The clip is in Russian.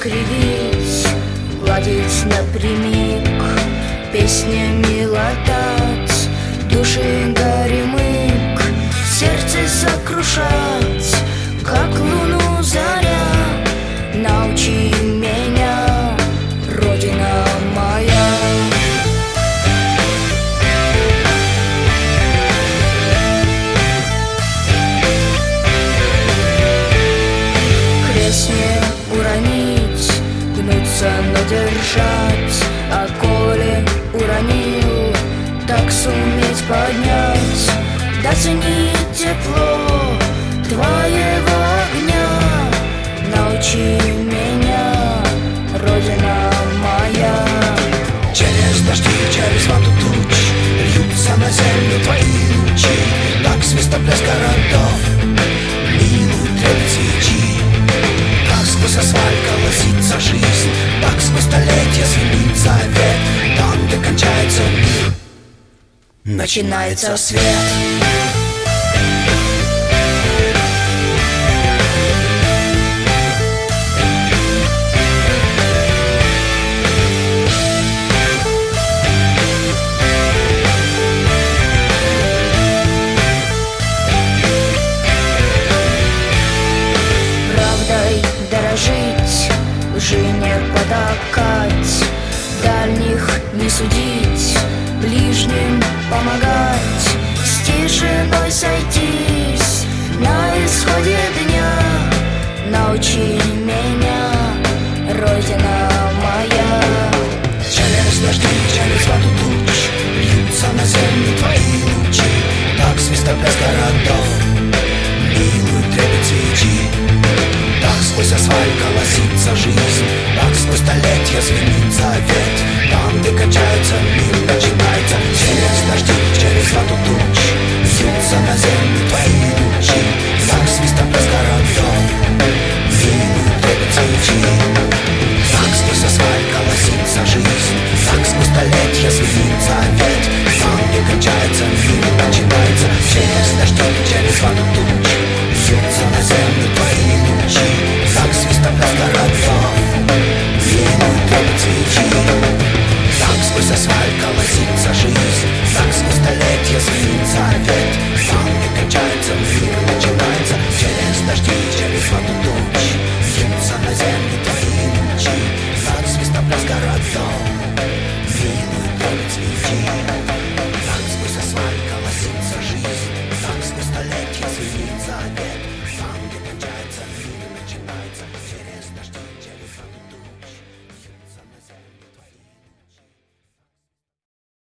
кривить, гладить напрямик, песнями латать, души горемык, сердце сокрушать, как луну заря. Научи меня, Родина моя. Крест не уронить, гнуться, но держать, а коли уронил, так суметь поднять, да ценить тепло твоего огня. Научи меня, Родина моя. Через дожди, через вату туч льются на землю твои лучи, так свистоблеск городов милует трепет свечи. Как сквозь асфальт колосится жизнь, так сквозь столетия звенит завет. Там, где кончается мир, начинается свет. Дорожить, лжи не потакать, дальних не судить, ближним помогать, с тишиной сойтись на исходе дня. Научи меня, Родина моя. Через дожди, через вату туч льются на землю твои лучи, так свистоблеск городов милует трепет свечи. Так сквозь асфальт колосится жизнь, так сквозь столетия звенит завет. Там, где кончается мир, начинается. Через дожди, через вату туч льются на землю твои лучи, так свистоблеск городов